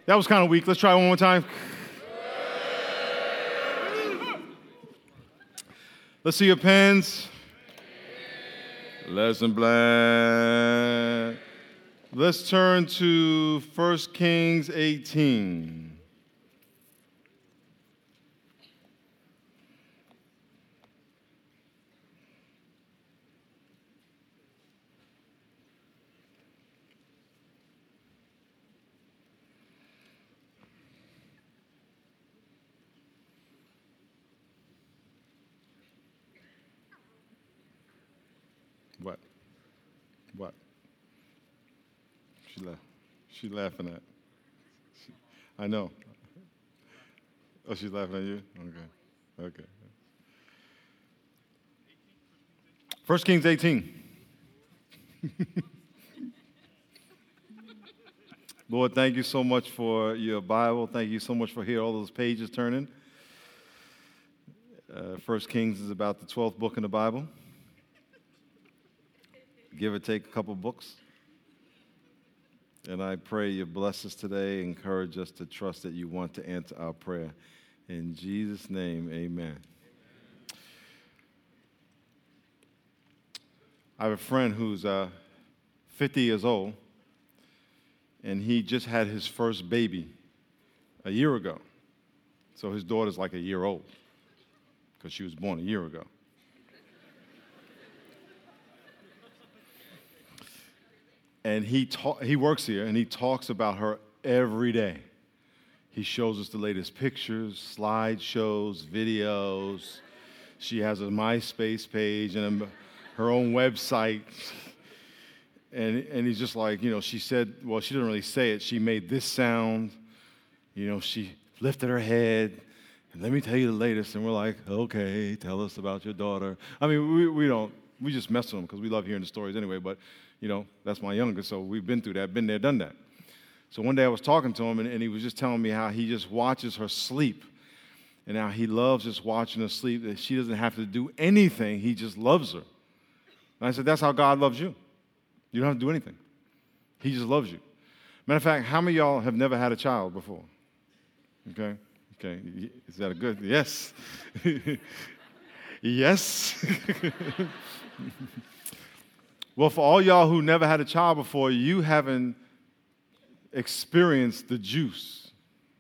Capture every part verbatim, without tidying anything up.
That was kind of weak. Let's try it one more time. Let's see your pens. Lesson plan. Let's turn to First Kings eighteen. What? What? She laugh. She laughing at. She, I know. Oh, she's laughing at you? Okay. Okay. First Kings eighteen. Lord, thank you so much for your Bible. Thank you so much for hearing all those pages turning. Uh, First Kings is about the twelfth book in the Bible. Give or take a couple books. And I pray you bless us today, encourage us to trust that you want to answer our prayer. In Jesus' name, amen. I have a friend who's uh, fifty years old, and he just had his first baby a year ago. So his daughter's like a year old, because she was born a year ago. And he ta- he works here, and he talks about her every day. He shows us the latest pictures, slideshows, videos. She has a MySpace page and a, her own website. And, and he's just like, you know, she said, well, she didn't really say it. She made this sound. You know, she lifted her head. And let me tell you the latest. And we're like, okay, tell us about your daughter. I mean, we, we don't, we just mess with them because we love hearing the stories anyway. But you know, that's my youngest, so we've been through that, been there, done that. So one day I was talking to him, and, and he was just telling me how he just watches her sleep, and how he loves just watching her sleep, that she doesn't have to do anything. He just loves her. And I said, that's how God loves you. You don't have to do anything. He just loves you. Matter of fact, how many of y'all have never had a child before? Okay? Okay. Is that a good? Yes. Yes. Well, for all y'all who never had a child before, you haven't experienced the juice.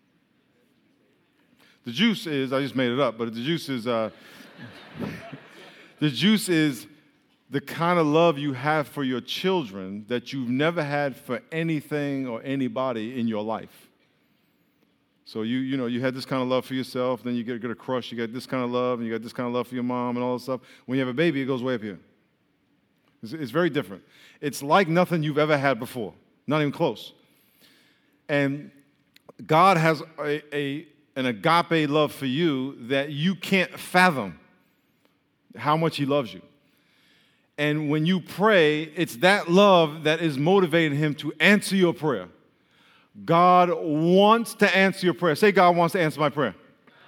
The juice is, I just made it up, but the juice is, uh, the juice is the kind of love you have for your children that you've never had for anything or anybody in your life. So you, you know, you had this kind of love for yourself, then you get, get a crush, you get this kind of love, and you got this kind of love for your mom and all that stuff. When you have a baby, it goes way up here. It's, it's very different. It's like nothing you've ever had before, not even close. And God has a, a an agape love for you that you can't fathom how much he loves you. And when you pray, it's that love that is motivating him to answer your prayer. God wants to answer your prayer. Say, God wants to answer my prayer.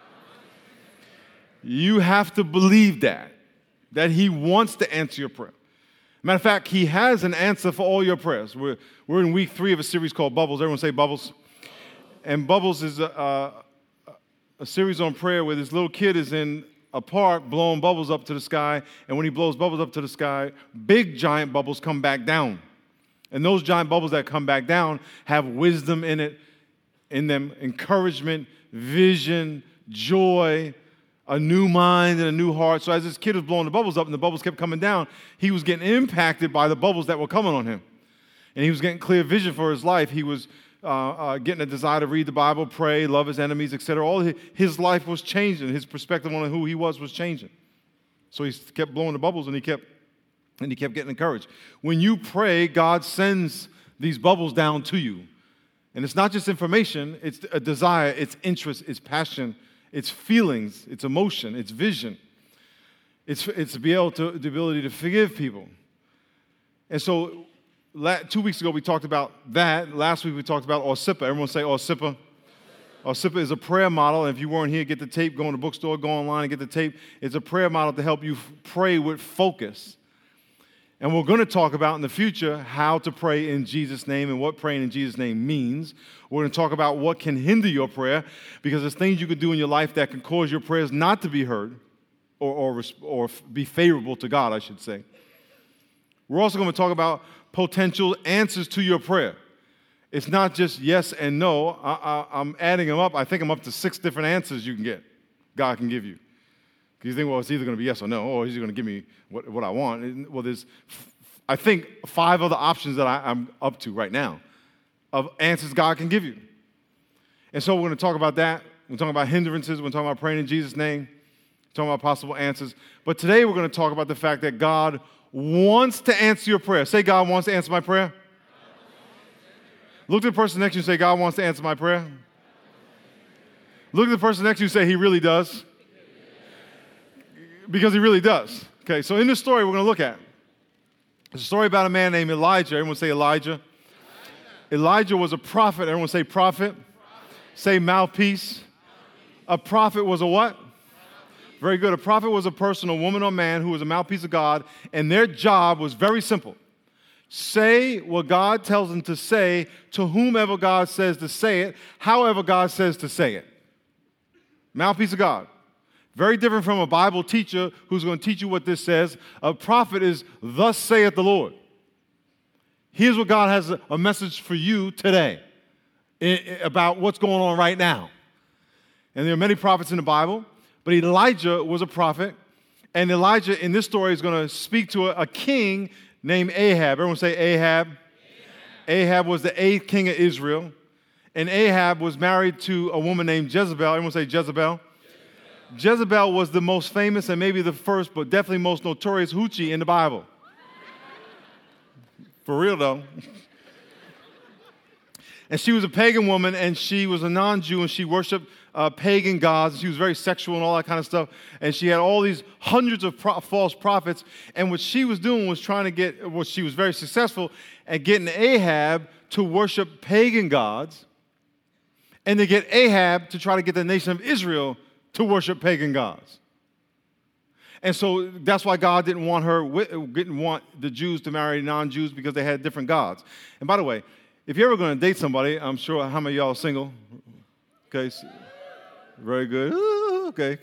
You have to believe that, that he wants to answer your prayer. Matter of fact, he has an answer for all your prayers. We're, we're in week three of a series called Bubbles. Everyone say Bubbles. And Bubbles is a, a, a series on prayer where this little kid is in a park blowing bubbles up to the sky, and when he blows bubbles up to the sky, big giant bubbles come back down. And those giant bubbles that come back down have wisdom in it, in them, encouragement, vision, joy, a new mind and a new heart. So as this kid was blowing the bubbles up and the bubbles kept coming down, he was getting impacted by the bubbles that were coming on him. And he was getting clear vision for his life. He was uh, uh, getting a desire to read the Bible, pray, love his enemies, et cetera. All his, his life was changing. His perspective on who he was was changing. So he kept blowing the bubbles, and he kept and he kept getting encouraged. When you pray, God sends these bubbles down to you. And it's not just information, it's a desire, it's interest, it's passion, it's feelings, it's emotion, it's vision. It's it's to be able to the ability to forgive people. And so two weeks ago we talked about that. Last week we talked about Osippa. Everyone say Osippa. Osippa is a prayer model. And if you weren't here, get the tape, go in the bookstore, go online and get the tape. It's a prayer model to help you pray with focus. And we're going to talk about in the future how to pray in Jesus' name and what praying in Jesus' name means. We're going to talk about what can hinder your prayer, because there's things you can do in your life that can cause your prayers not to be heard or, or, or be favorable to God, I should say. We're also going to talk about potential answers to your prayer. It's not just yes and no. I, I, I'm adding them up. I think I'm up to six different answers you can get, God can give you. You think, well, it's either going to be yes or no, or he's going to give me what, what I want. Well, there's, I think, five other options that I, I'm up to right now of answers God can give you. And so we're going to talk about that. We're talking about hindrances. We're talking about praying in Jesus' name. We're talking about possible answers. But today we're going to talk about the fact that God wants to answer your prayer. Say, God wants to answer my prayer. Look at the person next to you and say, God wants to answer my prayer. Look at the person next to you and say, he really does. Because he really does. Okay, so in this story we're going to look at, it's a story about a man named Elijah. Everyone say Elijah. Elijah, Elijah was a prophet. Everyone say prophet. Prophet. Say mouthpiece. mouthpiece. A prophet was a what? Prophet. Very good. A prophet was a person, a woman or man who was a mouthpiece of God, and their job was very simple. Say what God tells them to say to whomever God says to say it, however God says to say it. Mouthpiece of God. Very different from a Bible teacher who's going to teach you what this says. A prophet is, thus saith the Lord. Here's what God has a message for you today about what's going on right now. And there are many prophets in the Bible, but Elijah was a prophet. And Elijah, in this story, is going to speak to a, a king named Ahab. Everyone say Ahab. Ahab. Ahab was the eighth king of Israel. And Ahab was married to a woman named Jezebel. Everyone say Jezebel. Jezebel was the most famous and maybe the first, but definitely most notorious hoochie in the Bible. For real, though. And she was a pagan woman, and she was a non-Jew, and she worshiped uh, pagan gods. She was very sexual and all that kind of stuff. And she had all these hundreds of pro- false prophets. And what she was doing was trying to get, well, she was very successful at getting Ahab to worship pagan gods, and to get Ahab to try to get the nation of Israel to worship pagan gods. And so that's why God didn't want her, didn't want the Jews to marry non-Jews, because they had different gods. And by the way, if you're ever going to date somebody, I'm sure, how many of y'all are single? Okay, very good. Ooh, okay.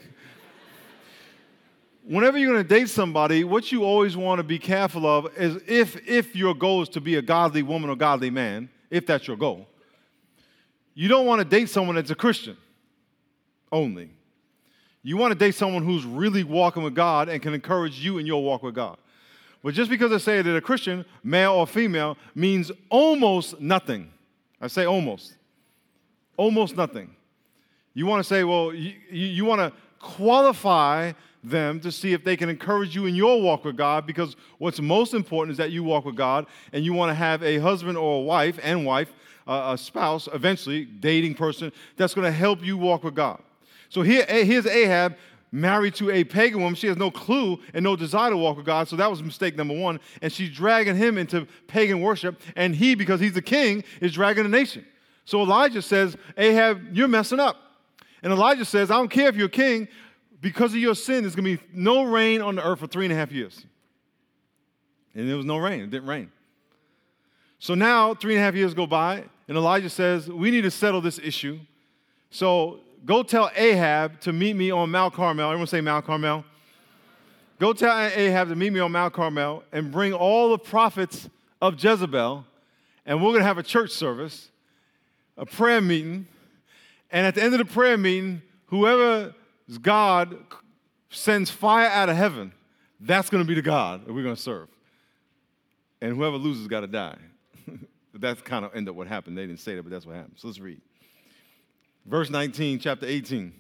Whenever you're going to date somebody, what you always want to be careful of is if, if your goal is to be a godly woman or godly man, if that's your goal, you don't want to date someone that's a Christian only. You want to date someone who's really walking with God and can encourage you in your walk with God. But just because they say they're a Christian, male or female, means almost nothing. I say almost. Almost nothing. You want to say, well, you, you want to qualify them to see if they can encourage you in your walk with God, because what's most important is that you walk with God, and you want to have a husband or a wife and wife, uh, a spouse, eventually, dating person, that's going to help you walk with God. So here, here's Ahab, married to a pagan woman. She has no clue and no desire to walk with God, so that was mistake number one. And she's dragging him into pagan worship, and he, because he's the king, is dragging the nation. So Elijah says, Ahab, you're messing up. And Elijah says, I don't care if you're king, because of your sin, there's going to be no rain on the earth for three and a half years. And there was no rain. It didn't rain. So now, three and a half years go by, and Elijah says, we need to settle this issue. So go tell Ahab to meet me on Mount Carmel. Everyone say Mount Carmel. Go tell Ahab to meet me on Mount Carmel and bring all the prophets of Jezebel, and we're going to have a church service, a prayer meeting, and at the end of the prayer meeting, whoever God sends fire out of heaven, that's going to be the God that we're going to serve. And whoever loses got to die. But that's kind of end up what happened. They didn't say that, but that's what happened. So let's read. Verse nineteen, chapter eighteen.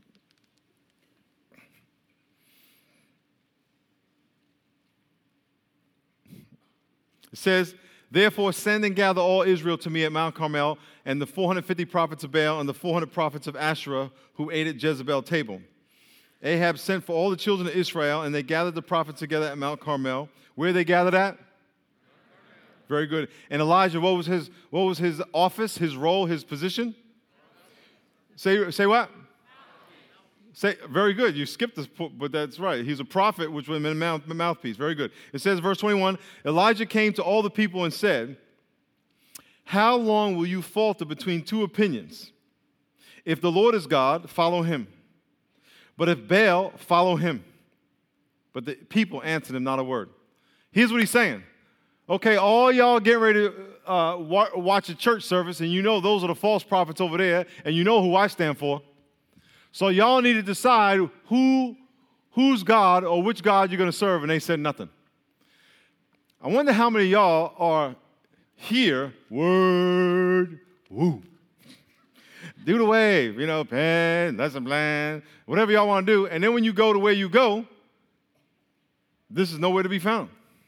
It says, therefore send and gather all Israel to me at Mount Carmel, and the four hundred fifty prophets of Baal and the four hundred prophets of Asherah who ate at Jezebel's table. Ahab sent for all the children of Israel, and they gathered the prophets together at Mount Carmel. Where they gathered at? Very good. And Elijah, what was his, what was his office, his role, his position? Say, say what? Say, very good. You skipped this, but that's right. He's a prophet, which was a mouth, mouthpiece. Very good. It says, verse twenty-one, Elijah came to all the people and said, how long will you falter between two opinions? If the Lord is God, follow him. But if Baal, follow him. But the people answered him not a word. Here's what he's saying. Okay, all y'all getting ready to uh, wa- watch a church service, and you know those are the false prophets over there, and you know who I stand for. So y'all need to decide who, who's God or which God you're going to serve, and they said nothing. I wonder how many of y'all are here, word, woo. Do the wave, you know, pen, lesson plan, whatever y'all want to do. And then when you go to where you go, this is nowhere to be found.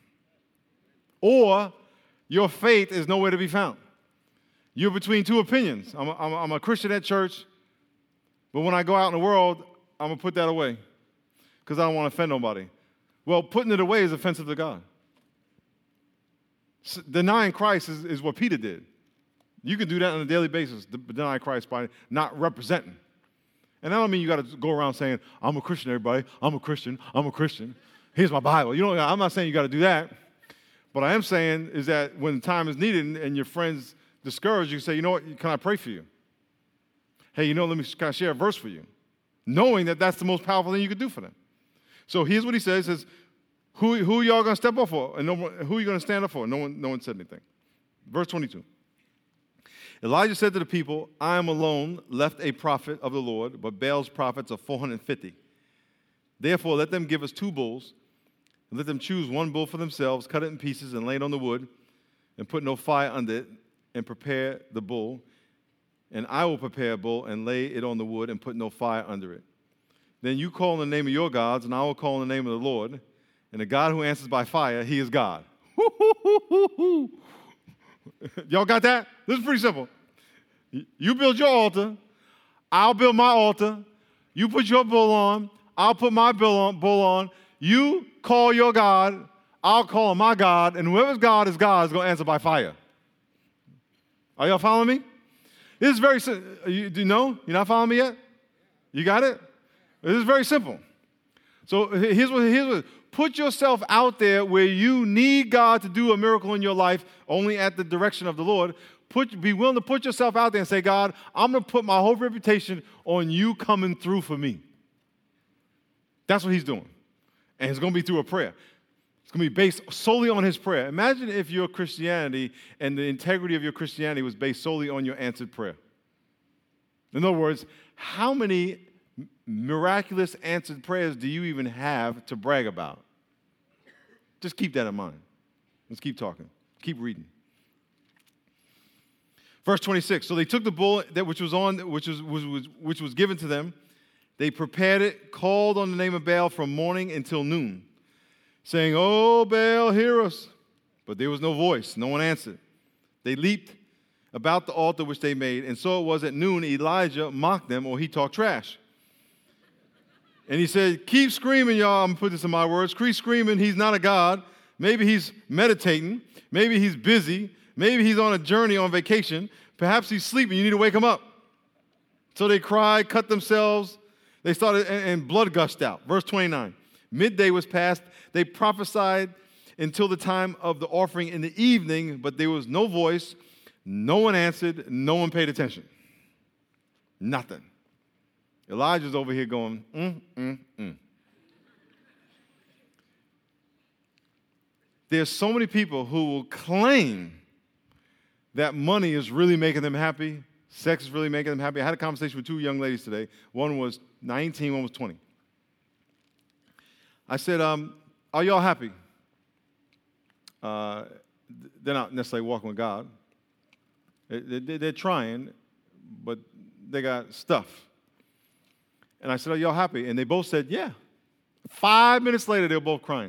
Or your faith is nowhere to be found. You're between two opinions. I'm a, I'm a, I'm a Christian at church, but when I go out in the world, I'm going to put that away because I don't want to offend nobody. Well, putting it away is offensive to God. S- denying Christ is, is what Peter did. You can do that on a daily basis, deny Christ by not representing. And I don't mean you got to go around saying, I'm a Christian, everybody. I'm a Christian. I'm a Christian. Here's my Bible. You know, I'm not saying you got to do that. What I am saying is that when time is needed and your friends discourage you, say, you know what, can I pray for you? Hey, you know, let me kind of share a verse for you, knowing that that's the most powerful thing you could do for them. So here's what he says, he says, who, who y'all going to step up for? And no one, who are you going to stand up for? No one, no one said anything. Verse twenty-two. Elijah said to the people, I am alone, left a prophet of the Lord, but Baal's prophets are four hundred fifty. Therefore, let them give us two bulls, and let them choose one bull for themselves, cut it in pieces, and lay it on the wood, and put no fire under it, and prepare the bull. And I will prepare a bull, and lay it on the wood, and put no fire under it. Then you call in the name of your gods, and I will call in the name of the Lord. And the God who answers by fire, he is God. Y'all got that? This is pretty simple. You build your altar, I'll build my altar. You put your bull on, I'll put my bull on. Bull on. You call your God, I'll call my God, and whoever's God is God is going to answer by fire. Are y'all following me? This is very simple. You, do you know? You're not following me yet? You got it? This is very simple. So here's what, here's what, put yourself out there where you need God to do a miracle in your life only at the direction of the Lord. Put, be willing to put yourself out there and say, God, I'm going to put my whole reputation on you coming through for me. That's what he's doing. And it's going to be through a prayer. It's going to be based solely on his prayer. Imagine if your Christianity and the integrity of your Christianity was based solely on your answered prayer. In other words, how many miraculous answered prayers do you even have to brag about? Just keep that in mind. Let's keep talking. Keep reading. Verse twenty-six. So they took the bull that which was on, which was, was, was which was given to them. They prepared it, called on the name of Baal from morning until noon, saying, "Oh, Baal, hear us." But there was no voice. No one answered. They leaped about the altar which they made, and so it was at noon Elijah mocked them, or he talked trash. And he said, keep screaming, y'all. I'm going to put this in my words. Keep screaming. He's not a God. Maybe he's meditating. Maybe he's busy. Maybe he's on a journey on vacation. Perhaps he's sleeping. You need to wake him up. So they cried, cut themselves. They started, and, and blood gushed out. Verse twenty-nine. Midday was past. They prophesied until the time of the offering in the evening, but there was no voice. No one answered. No one paid attention. Nothing. Elijah's over here going, mm, mm, mm. There's so many people who will claim that money is really making them happy, sex is really making them happy. I had a conversation with two young ladies today. One was nineteen, one was twenty. I said, um, are y'all happy? Uh, they're not necessarily walking with God. They're trying, but they got stuff. And I said, are y'all happy? And they both said, yeah. Five minutes later, they were both crying.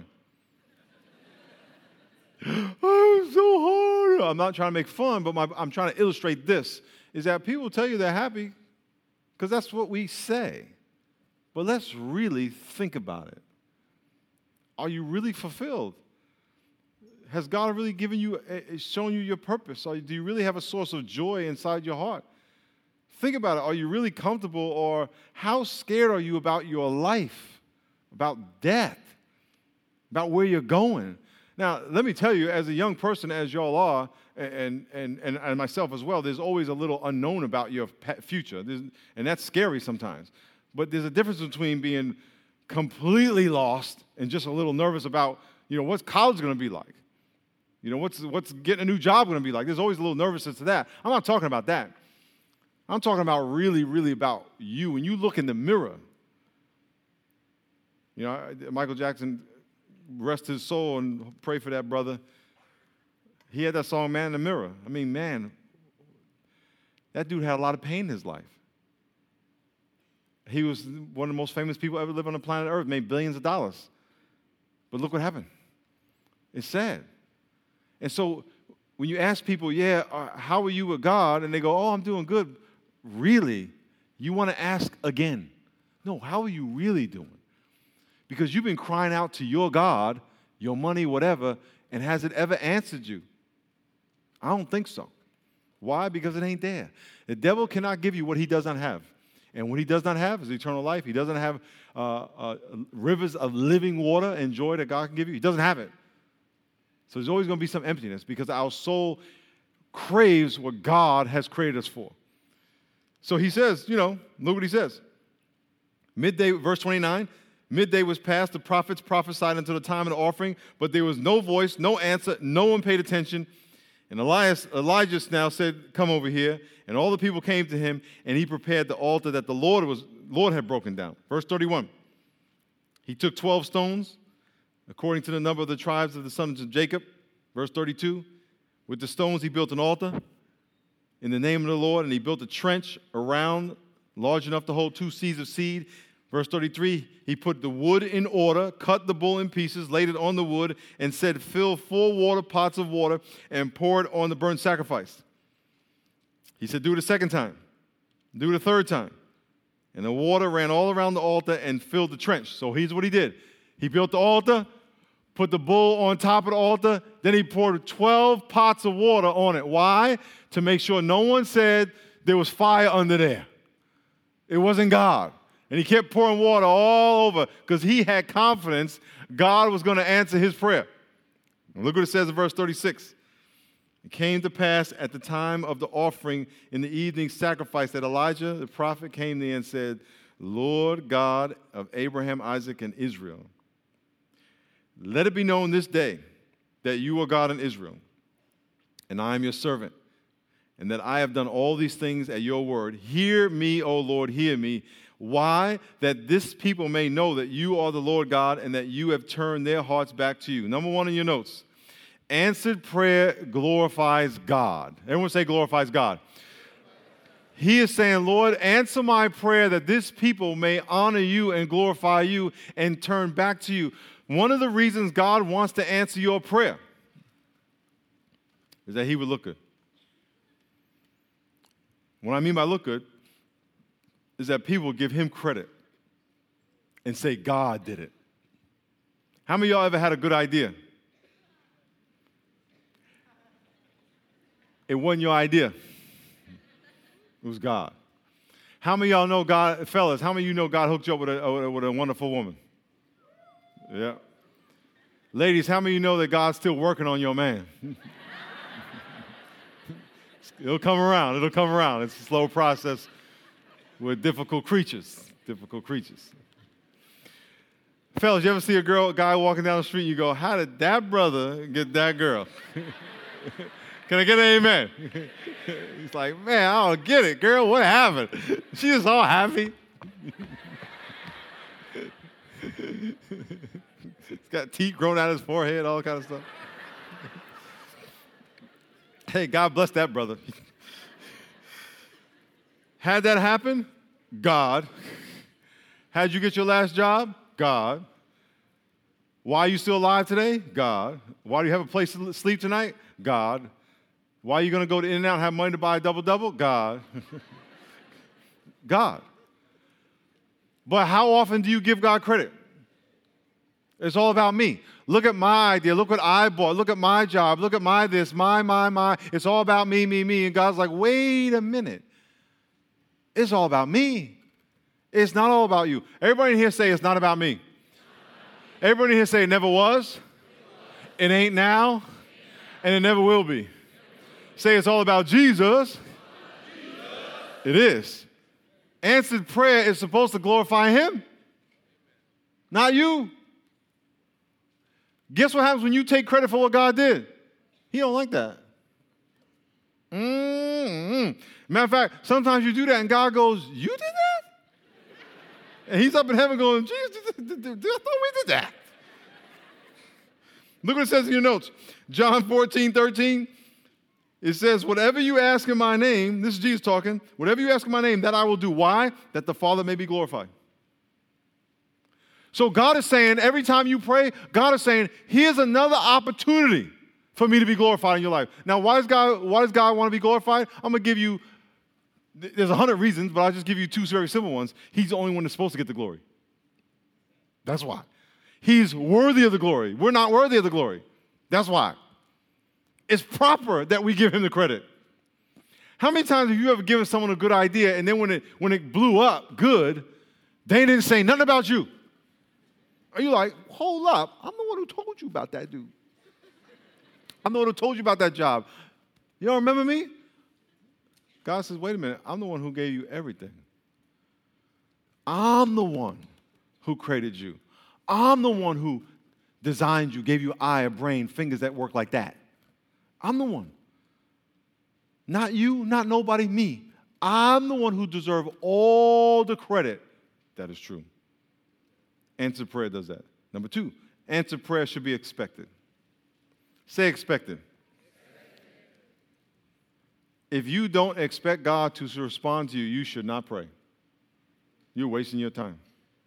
I'm so hard. I'm not trying to make fun, but my, I'm trying to illustrate this, is that people tell you they're happy because that's what we say. But let's really think about it. Are you really fulfilled? Has God really given you, shown you your purpose? Or do you really have a source of joy inside your heart? Think about it. Are you really comfortable, or how scared are you about your life, about death, about where you're going? Now, let me tell you, as a young person, as y'all are, and, and, and, and myself as well, there's always a little unknown about your future, there's, and that's scary sometimes. But there's a difference between being completely lost and just a little nervous about, you know, what's college going to be like? You know, what's, what's getting a new job going to be like? There's always a little nervousness to that. I'm not talking about that. I'm talking about really, really about you. When you look in the mirror, you know, Michael Jackson, rest his soul and pray for that brother. He had that song, Man in the Mirror. I mean, man, that dude had a lot of pain in his life. He was one of the most famous people ever live on the planet Earth, made billions of dollars. But look what happened. It's sad. And so when you ask people, yeah, uh, how are you with God? And they go, oh, I'm doing good. Really? You want to ask again. No, how are you really doing? Because you've been crying out to your God, your money, whatever, and has it ever answered you? I don't think so. Why? Because it ain't there. The devil cannot give you what he does not have. And what he does not have is eternal life. He doesn't have uh, uh, rivers of living water and joy that God can give you. He doesn't have it. So there's always going to be some emptiness because our soul craves what God has created us for. So he says, you know, look what he says. Midday, verse twenty-nine, midday was past, the prophets prophesied until the time of the offering, but there was no voice, no answer, no one paid attention. And Elias, Elijah now said, come over here. And all the people came to him, and he prepared the altar that the Lord was Lord had broken down. Verse thirty-one, he took twelve stones, according to the number of the tribes of the sons of Jacob. Verse thirty-two, with the stones he built an altar in the name of the Lord, and he built a trench around large enough to hold two seeds of seed. Verse thirty-three, he put the wood in order, cut the bull in pieces, laid it on the wood, and said, fill four water pots of water and pour it on the burnt sacrifice. He said, do it a second time. Do it a third time. And the water ran all around the altar and filled the trench. So here's what he did. He built the altar, put the bull on top of the altar, then he poured twelve pots of water on it. Why? To make sure no one said there was fire under there. It wasn't God. And he kept pouring water all over because he had confidence God was going to answer his prayer. And look what it says in verse thirty-six. It came to pass at the time of the offering in the evening sacrifice that Elijah the prophet came there and said, Lord God of Abraham, Isaac, and Israel, let it be known this day that you are God in Israel, and I am your servant, and that I have done all these things at your word. Hear me, O Lord, hear me. Why? That this people may know that you are the Lord God and that you have turned their hearts back to you. Number one in your notes, answered prayer glorifies God. Everyone say glorifies God. He is saying, Lord, answer my prayer that this people may honor you and glorify you and turn back to you. One of the reasons God wants to answer your prayer is that he would look good. What I mean by look good is that people give him credit and say God did it. How many of y'all ever had a good idea? It wasn't your idea. It was God. How many of y'all know God, fellas, how many of you know God hooked you up with a, with a wonderful woman? Yeah. Ladies, how many of you know that God's still working on your man? It'll come around. It'll come around. It's a slow process with difficult creatures. Difficult creatures. Fellas, you ever see a girl, a guy walking down the street, and you go, how did that brother get that girl? Can I get an amen? He's like, man, I don't get it, girl. What happened? She just all happy. He's got teeth growing out of his forehead, all kind of stuff. Hey, God bless that brother. Had that happen? God. How'd you get your last job? God. Why are you still alive today? God. Why do you have a place to sleep tonight? God. Why are you going to go to In-N-Out and have money to buy a double-double? God. God. But how often do you give God credit? It's all about me. Look at my idea. Look what I bought. Look at my job. Look at my this, my, my, my. It's all about me, me, me. And God's like, wait a minute. It's all about me. It's not all about you. Everybody in here say it's not about me. Everybody in here say it never was, it ain't now, and it never will be. Say it's all about Jesus. It is. Answered prayer is supposed to glorify him, not you. Guess what happens when you take credit for what God did? He don't like that. Mm-hmm. Matter of fact, sometimes you do that and God goes, you did that? And he's up in heaven going, Jesus, I thought we did that. Look what it says in your notes. John fourteen, thirteen. It says, whatever you ask in my name, this is Jesus talking, whatever you ask in my name, that I will do. Why? That the Father may be glorified. So God is saying, every time you pray, God is saying, here's another opportunity for me to be glorified in your life. Now, why does God, why does God want to be glorified? I'm going to give you, there's a hundred reasons, but I'll just give you two very simple ones. He's the only one that's supposed to get the glory. That's why. He's worthy of the glory. We're not worthy of the glory. That's why. It's proper that we give him the credit. How many times have you ever given someone a good idea, and then when it when it blew up good, they didn't say nothing about you? Are you like, hold up, I'm the one who told you about that dude. I'm the one who told you about that job. You don't remember me? God says, wait a minute, I'm the one who gave you everything. I'm the one who created you. I'm the one who designed you, gave you an eye, a brain, fingers that work like that. I'm the one. Not you, not nobody, me. I'm the one who deserves all the credit. That is true. Answered prayer does that. Number two, answered prayer should be expected. Say expected. If you don't expect God to respond to you, you should not pray. You're wasting your time.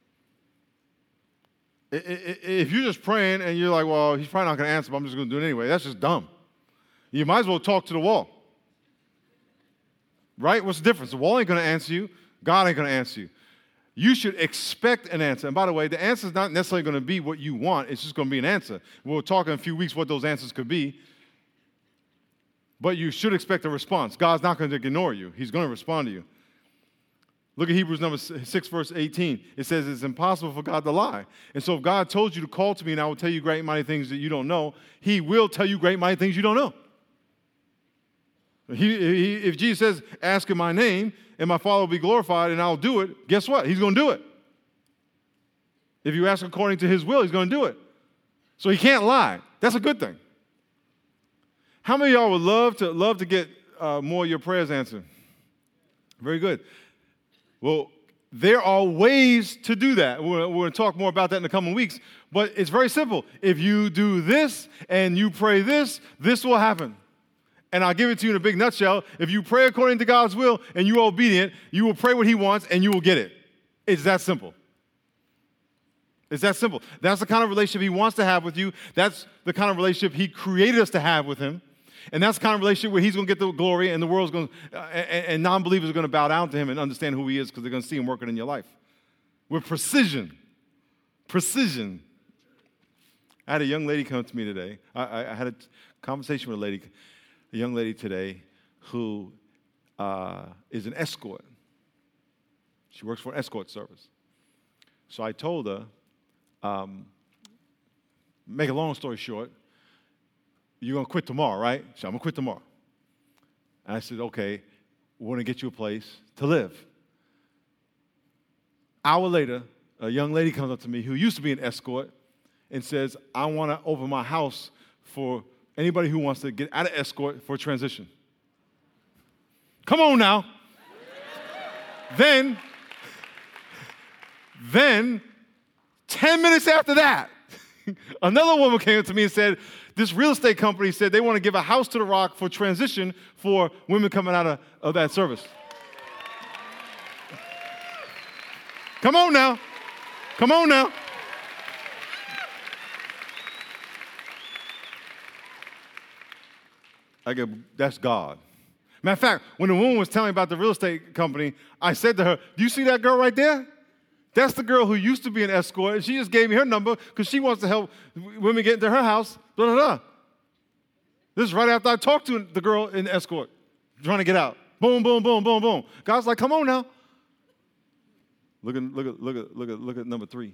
If you're just praying and you're like, well, he's probably not going to answer, but I'm just going to do it anyway, that's just dumb. You might as well talk to the wall. Right? What's the difference? The wall ain't going to answer you. God ain't going to answer you. You should expect an answer. And by the way, the answer is not necessarily going to be what you want. It's just going to be an answer. We'll talk in a few weeks what those answers could be. But you should expect a response. God's not going to ignore you. He's going to respond to you. Look at Hebrews number six, verse eighteen. It says it's impossible for God to lie. And so if God told you to call to me and I will tell you great and mighty things that you don't know, he will tell you great and mighty things you don't know. He, he, if Jesus says, ask in my name, and my Father will be glorified, and I'll do it, guess what? He's going to do it. If you ask according to his will, he's going to do it. So he can't lie. That's a good thing. How many of y'all would love to, love to get uh, more of your prayers answered? Very good. Well, there are ways to do that. We're, we're going to talk more about that in the coming weeks. But it's very simple. If you do this and you pray this, this will happen. And I'll give it to you in a big nutshell. If you pray according to God's will and you're obedient, you will pray what he wants and you will get it. It's that simple. It's that simple. That's the kind of relationship he wants to have with you. That's the kind of relationship he created us to have with him. And that's the kind of relationship where he's going to get the glory and the world's going to, uh, and, and non-believers are going to bow down to him and understand who he is because they're going to see him working in your life. With precision. Precision. I had a young lady come to me today. I, I, I had a conversation with a lady, a young lady today who uh, is an escort. She works for an escort service. So I told her, um, make a long story short, you're going to quit tomorrow, right? So I'm going to quit tomorrow. And I said, okay, we're going to get you a place to live. Hour later, a young lady comes up to me who used to be an escort and says, I want to open my house for anybody who wants to get out of escort for a transition. Come on now. then, then, ten minutes after that, another woman came up to me and said, this real estate company said they want to give a house to the Rock for transition for women coming out of, of that service. Come on now. Come on now. I go, that's God. Matter of fact, when the woman was telling me about the real estate company, I said to her, do you see that girl right there? That's the girl who used to be an escort, and she just gave me her number because she wants to help women get into her house. Blah, blah, blah. This is right after I talked to the girl in the escort, trying to get out. Boom, boom, boom, boom, boom. God's like, come on now. Look at, look at, look at, look at, look at number three.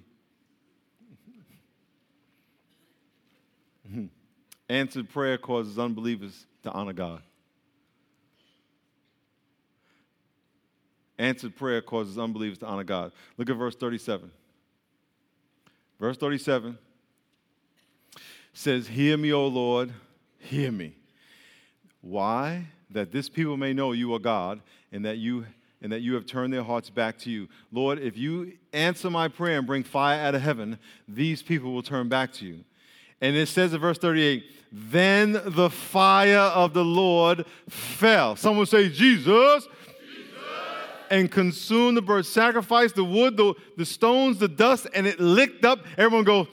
Mm-hmm. Answered prayer causes unbelievers to honor God. Answered prayer causes unbelievers to honor God. Look at verse thirty-seven. Verse thirty-seven says, hear me, O Lord, hear me. Why? That this people may know you are God, and that you and that you have turned their hearts back to you. Lord, if you answer my prayer and bring fire out of heaven, these people will turn back to you. And it says in verse thirty-eight, then the fire of the Lord fell. Someone say, Jesus. And consumed the bird, sacrificed the wood, the, the stones, the dust, and it licked up. Everyone go,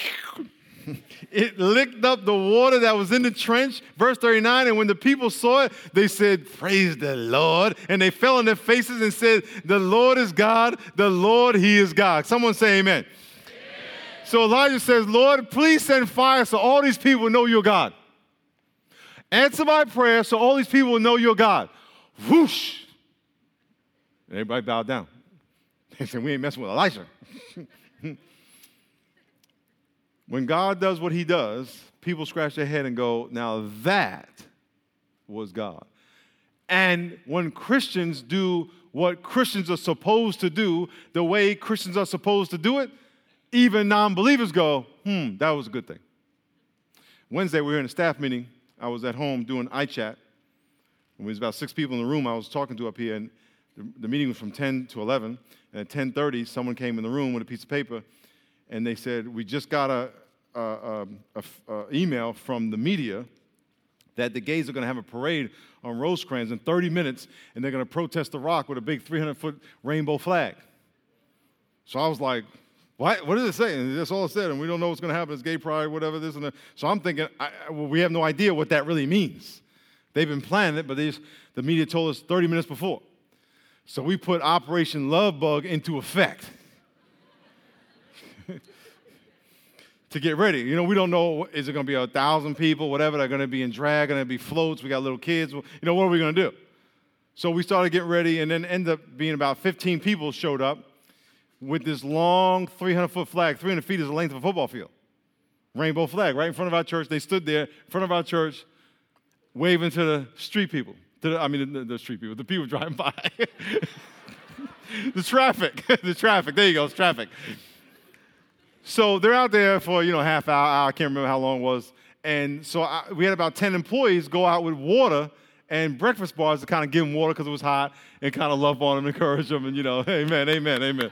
it licked up the water that was in the trench. Verse thirty-nine, and when the people saw it, they said, praise the Lord. And they fell on their faces and said, the Lord is God, the Lord, he is God. Someone say amen. Amen. So Elijah says, Lord, please send fire so all these people know you're God. Answer my prayer so all these people will know you're God. Whoosh. And everybody bowed down. They said, we ain't messing with Elisha. When God does what he does, people scratch their head and go, now that was God. And when Christians do what Christians are supposed to do, the way Christians are supposed to do it, even non-believers go, hmm, that was a good thing. Wednesday, we were in a staff meeting. I was at home doing iChat. There was about six people in the room I was talking to up here, and the, the meeting was from ten to eleven. And at ten thirty, someone came in the room with a piece of paper, and they said, we just got a, a, a, a, a email from the media that the gays are going to have a parade on Rosecrans in thirty minutes, and they're going to protest the Rock with a big three hundred foot rainbow flag. So I was like, what? What does it say? And that's all it said, and we don't know what's going to happen. It's gay pride, whatever, this and that. So I'm thinking, I, well, we have no idea what that really means. They've been planning it, but they just, the media told us thirty minutes before. So we put Operation Love Bug into effect to get ready. You know, we don't know, is it going to be a thousand people, whatever, they're going to be in drag, going to be floats, we got little kids. You know, what are we going to do? So we started getting ready, and then ended up being about fifteen people showed up with this long three hundred foot flag. three hundred feet is the length of a football field. Rainbow flag right in front of our church. They stood there in front of our church waving to the street people. To the, I mean, the, the street people, the people driving by. the traffic, the traffic. There you go, it's traffic. So they're out there for, you know, half hour, hour, I can't remember how long it was. And so I, we had about ten employees go out with water and breakfast bars to kind of give them water because it was hot and kind of love on them, encourage them, and, you know, amen, amen, amen.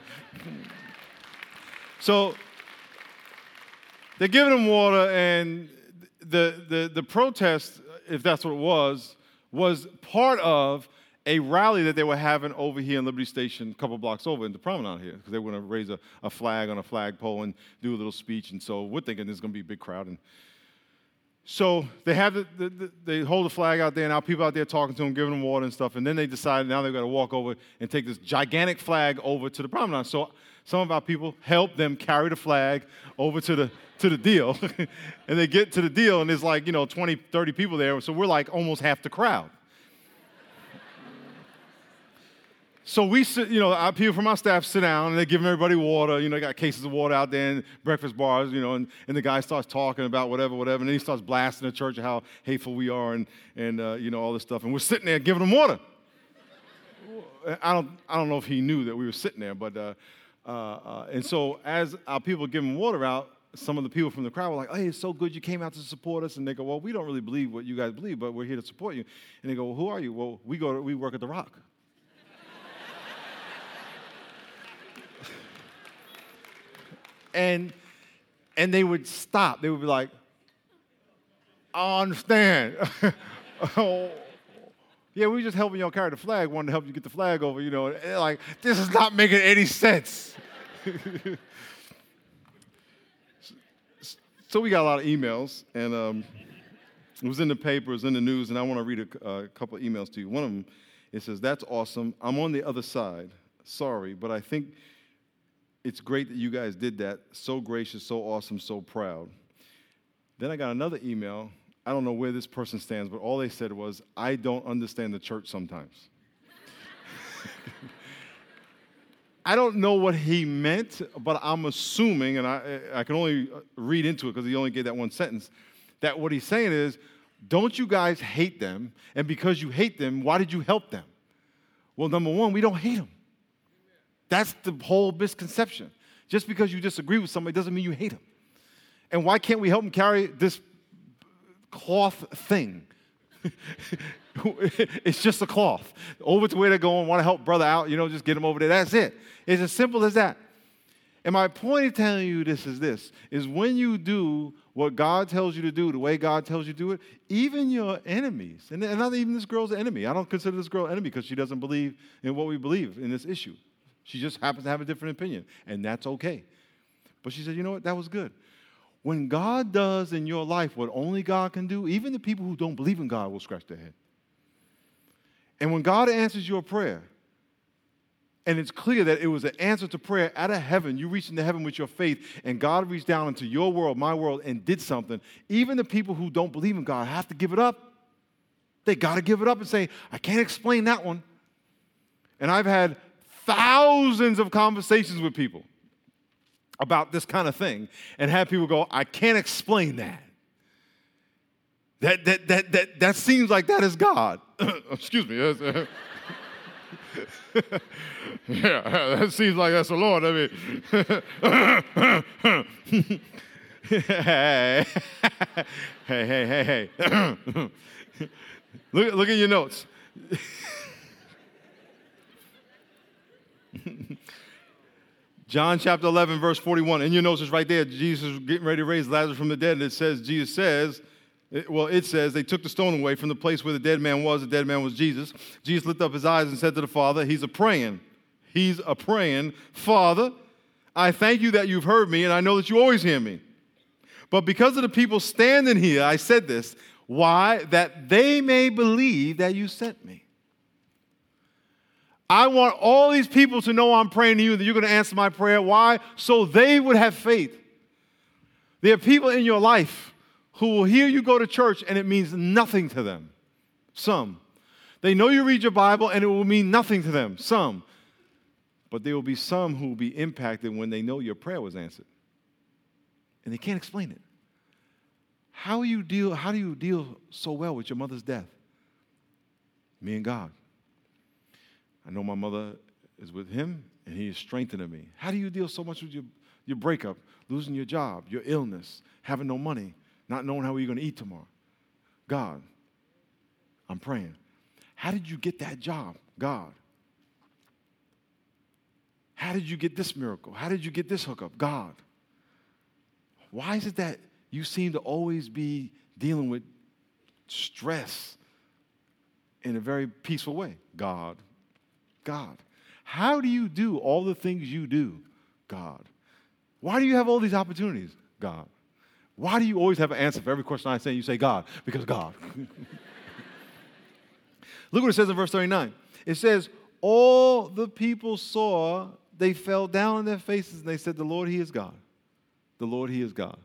So they're giving them water, and the, the, the protest, if that's what it was, was part of a rally that they were having over here in Liberty Station, a couple blocks over in the promenade here, because they were going to raise a, a flag on a flagpole and do a little speech. And so we're thinking there's going to be a big crowd. And so they have the, the, the, they hold the flag out there, and our people out there talking to them, giving them water and stuff. And then they decided now they've got to walk over and take this gigantic flag over to the promenade. So some of our people help them carry the flag over to the to the deal. And they get to the deal, and there's like, you know, twenty, thirty people there. So we're like almost half the crowd. So we sit, you know, our people from our staff sit down, and they're giving everybody water. You know, they got cases of water out there and breakfast bars, you know, and, and the guy starts talking about whatever, whatever, and then he starts blasting the church of how hateful we are and, and uh, you know, all this stuff. And we're sitting there giving them water. I don't, I don't know if he knew that we were sitting there, but, uh, uh, uh, and so as our people giving water out, some of the people from the crowd were like, hey, it's so good you came out to support us. And they go, well, we don't really believe what you guys believe, but we're here to support you. And they go, well, who are you? Well, we go to, we work at the Rock. and and they would stop. They would be like, I understand. oh, yeah, we were just helping y'all carry the flag, wanted to help you get the flag over, you know. And they're like, this is not making any sense. So we got a lot of emails, and um, it was in the papers, in the news, and I want to read a, a couple of emails to you. One of them, it says, that's awesome. I'm on the other side. Sorry, but I think it's great that you guys did that. So gracious, so awesome, so proud. Then I got another email. I don't know where this person stands, but all they said was, I don't understand the church sometimes. I don't know what he meant, but I'm assuming, and I, I can only read into it because he only gave that one sentence, that what he's saying is, don't you guys hate them? And because you hate them, why did you help them? Well, number one, we don't hate them. That's the whole misconception. Just because you disagree with somebody doesn't mean you hate them. And why can't we help them carry this cloth thing? It's just a cloth. Over to where they're going, want to help brother out, you know, just get him over there. That's it. It's as simple as that. And my point of telling you this is this, is when you do what God tells you to do, the way God tells you to do it, even your enemies, and not even this girl's an enemy. I don't consider this girl an enemy because she doesn't believe in what we believe in this issue. She just happens to have a different opinion, and that's okay. But she said, you know what, that was good. When God does in your life what only God can do, even the people who don't believe in God will scratch their head. And when God answers your prayer, and it's clear that it was an answer to prayer out of heaven, you reached into heaven with your faith, and God reached down into your world, my world, and did something, even the people who don't believe in God have to give it up. They got to give it up and say, I can't explain that one. And I've had thousands of conversations with people about this kind of thing and had people go, I can't explain that. That that that that that seems like that is God. Excuse me. Yeah, that seems like that's the Lord. I mean, hey, hey, hey, hey, hey. look, look at your notes. John chapter eleven, verse forty-one. In your notes, it's right there. Jesus is getting ready to raise Lazarus from the dead. And it says, Jesus says, it, well, it says, they took the stone away from the place where the dead man was. The dead man was Jesus. Jesus lifted up his eyes and said to the Father, he's a praying. He's a praying, Father, I thank you that you've heard me, and I know that you always hear me. But because of the people standing here, I said this. Why? That they may believe that you sent me. I want all these people to know I'm praying to you, that you're going to answer my prayer. Why? So they would have faith. There are people in your life who will hear you go to church and it means nothing to them. Some. They know you read your Bible and it will mean nothing to them. Some. But there will be some who will be impacted when they know your prayer was answered. And they can't explain it. How you deal, how do you deal so well with your mother's death? Me and God. I know my mother is with him, and he is strengthening me. How do you deal so much with your, your breakup, losing your job, your illness, having no money, not knowing how you're going to eat tomorrow? God, I'm praying. How did you get that job? God. How did you get this miracle? How did you get this hookup? God. Why is it that you seem to always be dealing with stress in a very peaceful way? God. God. How do you do all the things you do? God. Why do you have all these opportunities? God. Why do you always have an answer for every question I say? You say God, because God. Look what it says in verse thirty-nine. It says, all the people saw, they fell down on their faces, and they said, the Lord, he is God. The Lord, he is God.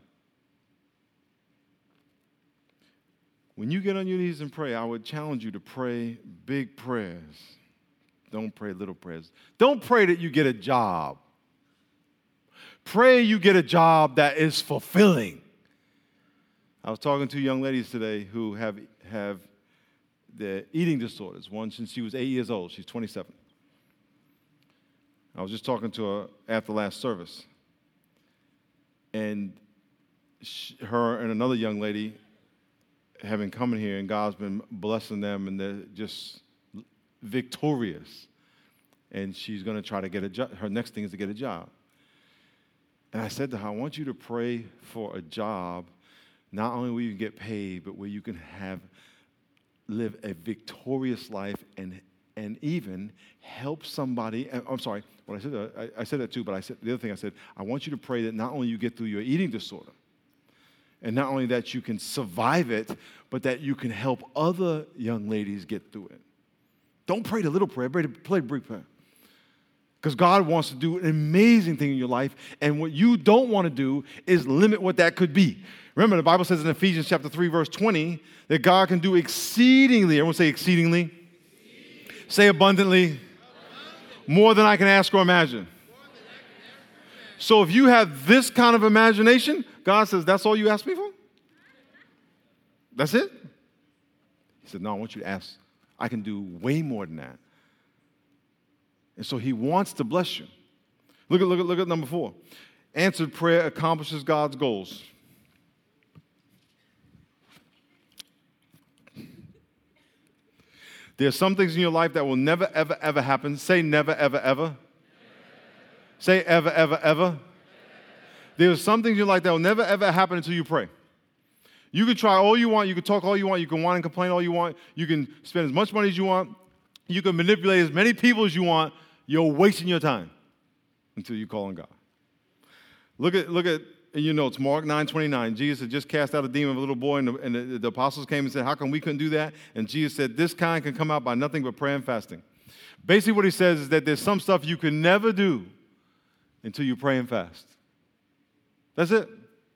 When you get on your knees and pray, I would challenge you to pray big prayers. Don't pray little prayers. Don't pray that you get a job. Pray you get a job that is fulfilling. I was talking to young ladies today who have, have the eating disorders. One since she was eight years old. She's twenty-seven. I was just talking to her after last service. And she, her and another young lady have been coming here, and God's been blessing them, and they're just victorious. And she's going to try to get a job. Her next thing is to get a job. And I said to her, I want you to pray for a job, not only where you can get paid, but where you can have, live a victorious life and and even help somebody. I'm sorry, what I said, I, I said that too, but I said the other thing I said, I want you to pray that not only you get through your eating disorder, and not only that you can survive it, but that you can help other young ladies get through it. Don't pray the little prayer, pray the, pray the big prayer. Because God wants to do an amazing thing in your life, and what you don't want to do is limit what that could be. Remember, the Bible says in Ephesians chapter three, verse twenty, that God can do exceedingly, everyone say exceedingly, exceedingly. Say abundantly, abundantly, More than I can ask or imagine. So if you have this kind of imagination, God says, that's all you ask me for? That's it? He said, no, I want you to ask. I can do way more than that. And so he wants to bless you. Look at, look at, look at number four. Answered prayer accomplishes God's goals. There are some things in your life that will never, ever, ever happen. Say never, ever, ever. Never. Say ever, ever, ever. There are some things in your life that will never, ever happen until you pray. You can try all you want. You can talk all you want. You can whine and complain all you want. You can spend as much money as you want. You can manipulate as many people as you want. You're wasting your time until you call on God. Look at, look at in your notes, Mark nine twenty-nine. Jesus had just cast out a demon of a little boy, and, the, and the, the apostles came and said, how come we couldn't do that? And Jesus said, this kind can come out by nothing but prayer and fasting. Basically what he says is that there's some stuff you can never do until you pray and fast. That's it.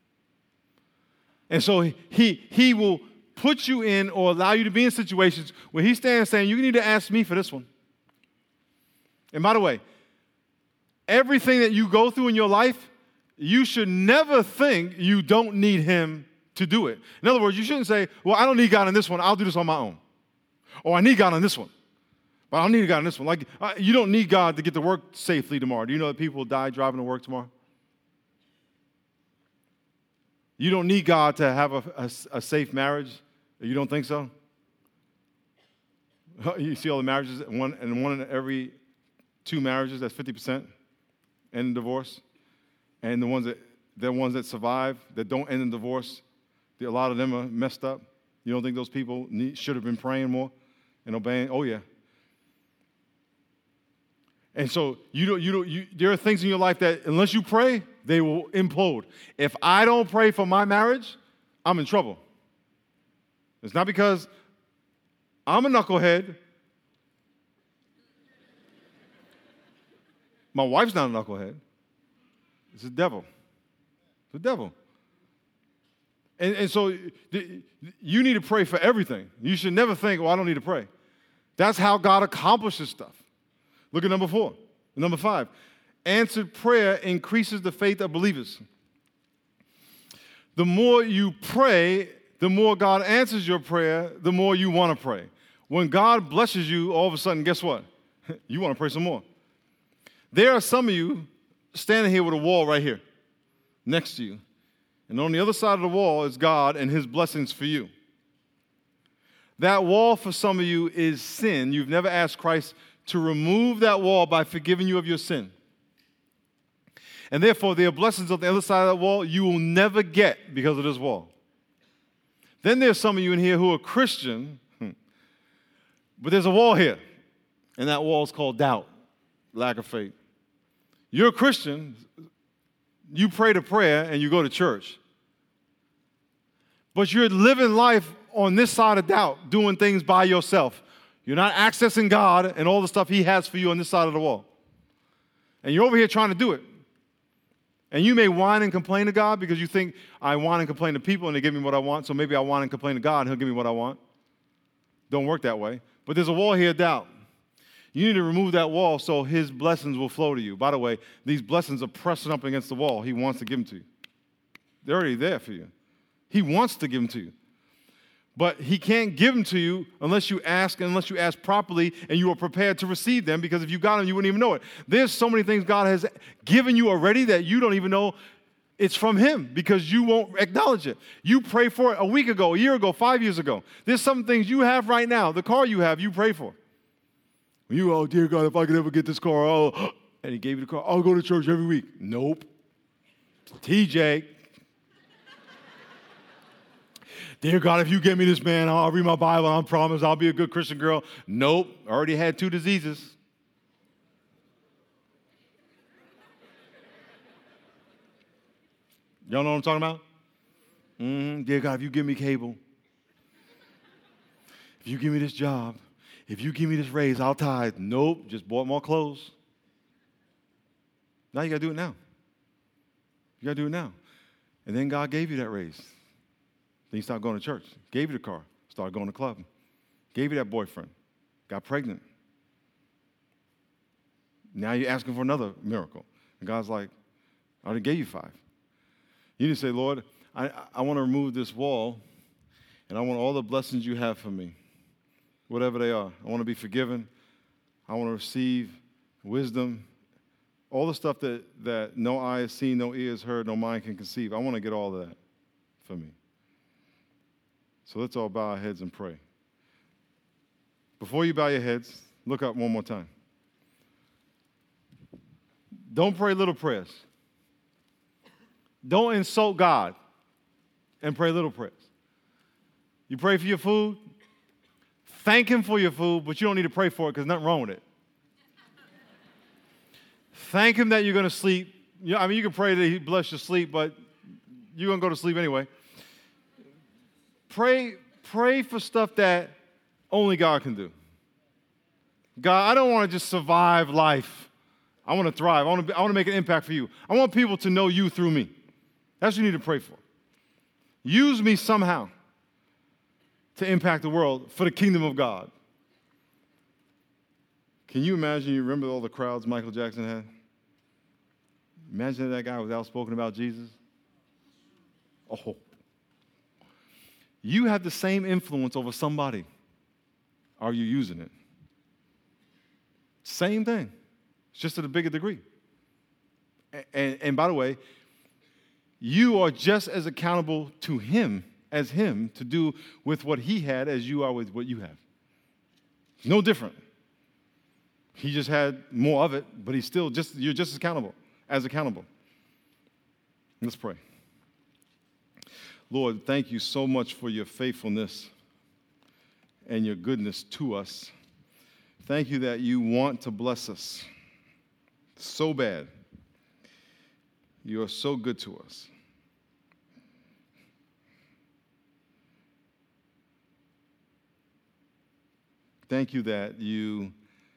And so he, he will put you in or allow you to be in situations where he stands saying, you need to ask me for this one. And by the way, everything that you go through in your life, you should never think you don't need him to do it. In other words, you shouldn't say, well, I don't need God in this one. I'll do this on my own. Or I need God on this one. But I don't need God on this one. Like, uh, you don't need God to get to work safely tomorrow. Do you know that people will die driving to work tomorrow? You don't need God to have a, a, a safe marriage. You don't think so? You see all the marriages, one, and one in every two marriages, that's fifty percent end in divorce. And the ones that, the ones that survive, that don't end in divorce, the, a lot of them are messed up. You don't think those people need, should have been praying more and obeying? Oh, yeah. And so you don't, you don't, you, there are things in your life that unless you pray, they will implode. If I don't pray for my marriage, I'm in trouble. It's not because I'm a knucklehead. My wife's not a knucklehead. It's the devil. It's the devil. And, and so you need to pray for everything. You should never think, well, I don't need to pray. That's how God accomplishes stuff. Look at number four. Number five. Answered prayer increases the faith of believers. The more you pray, the more God answers your prayer, the more you want to pray. When God blesses you, all of a sudden, guess what? You want to pray some more. There are some of you standing here with a wall right here next to you. And on the other side of the wall is God and his blessings for you. That wall for some of you is sin. You've never asked Christ to remove that wall by forgiving you of your sin. And therefore, there are blessings on the other side of that wall you will never get because of this wall. Then there's some of you in here who are Christian, but there's a wall here. And that wall is called doubt, lack of faith. You're a Christian, you pray the prayer, and you go to church. But you're living life on this side of doubt, doing things by yourself. You're not accessing God and all the stuff he has for you on this side of the wall. And you're over here trying to do it. And you may whine and complain to God because you think, I whine and complain to people and they give me what I want, so maybe I whine and complain to God and he'll give me what I want. Don't work that way. But there's a wall here of doubt. You need to remove that wall so his blessings will flow to you. By the way, these blessings are pressing up against the wall. He wants to give them to you. They're already there for you. He wants to give them to you. But he can't give them to you unless you ask and unless you ask properly and you are prepared to receive them, because if you got them, you wouldn't even know it. There's so many things God has given you already that you don't even know it's from him because you won't acknowledge it. You prayed for it a week ago, a year ago, five years ago. There's some things you have right now. The car you have, you pray for. You, oh, dear God, if I could ever get this car, oh, and he gave you the car, I'll go to church every week. Nope. T J. Dear God, if you give me this man, I'll read my Bible, I promise I'll be a good Christian girl. Nope. Already had two diseases. Y'all know what I'm talking about? Mm-hmm. Dear God, if you give me cable, if you give me this job, if you give me this raise, I'll tithe. Nope, just bought more clothes. Now you got to do it now. You got to do it now. And then God gave you that raise. Then you start going to church. Gave you the car. Started going to the club. Gave you that boyfriend. Got pregnant. Now you're asking for another miracle. And God's like, I already gave you five. You need to say, Lord, I, I want to remove this wall, and I want all the blessings you have for me, whatever they are. I want to be forgiven. I want to receive wisdom, all the stuff that, that no eye has seen, no ear has heard, no mind can conceive. I want to get all of that for me. So let's all bow our heads and pray. Before you bow your heads, look up one more time. Don't pray little prayers. Don't insult God and pray little prayers. You pray for your food, thank Him for your food, but you don't need to pray for it because nothing wrong with it. Thank Him that you're going to sleep. You know, I mean, you can pray that He bless your sleep, but you're going to go to sleep anyway. Pray, pray for stuff that only God can do. God, I don't want to just survive life. I want to thrive. I want to, be, I want to make an impact for you. I want people to know you through me. That's what you need to pray for. Use me somehow to impact the world for the kingdom of God. Can you imagine, you remember all the crowds Michael Jackson had? Imagine that, that guy was outspoken about Jesus. Oh. You have the same influence over somebody. Are you using it? Same thing. It's just at a bigger degree. And, and, and by the way, you are just as accountable to Him as Him to do with what He had as you are with what you have. No different. He just had more of it, but he's still just, you're just as accountable, as accountable. Let's pray. Lord, thank you so much for your faithfulness and your goodness to us. Thank you that you want to bless us so bad. You are so good to us. Thank you that you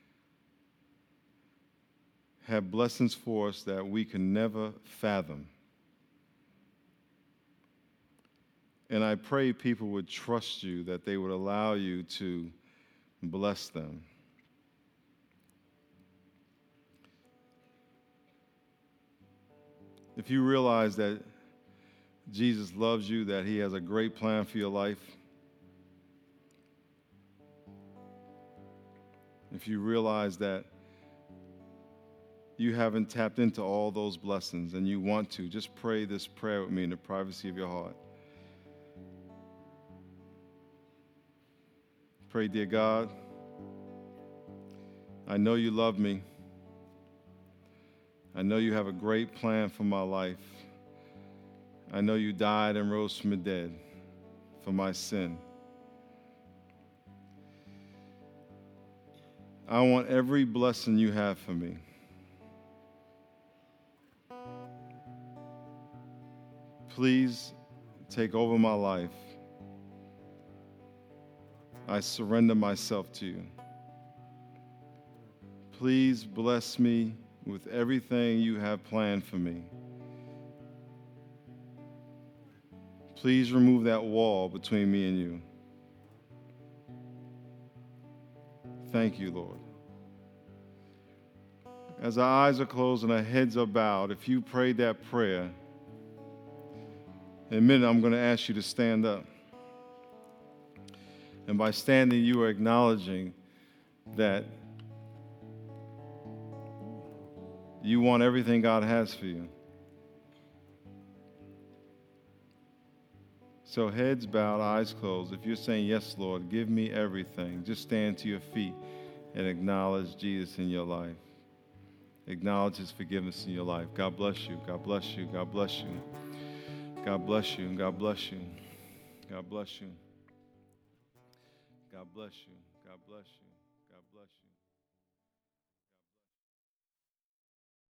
have blessings for us that we can never fathom. And I pray people would trust you, that they would allow you to bless them. If you realize that Jesus loves you, that He has a great plan for your life, if you realize that you haven't tapped into all those blessings and you want to, just pray this prayer with me in the privacy of your heart. Pray, dear God, I know you love me. I know you have a great plan for my life. I know you died and rose from the dead for my sin. I want every blessing you have for me. Please take over my life. I surrender myself to you. Please bless me with everything you have planned for me. Please remove that wall between me and you. Thank you, Lord. As our eyes are closed and our heads are bowed, if you prayed that prayer, in a minute I'm going to ask you to stand up. And by standing, you are acknowledging that you want everything God has for you. So heads bowed, eyes closed. If you're saying, yes, Lord, give me everything, just stand to your feet and acknowledge Jesus in your life. Acknowledge His forgiveness in your life. God bless you. God bless you. God bless you. God bless you. God bless you. God bless you. God bless you. God bless you. God bless you.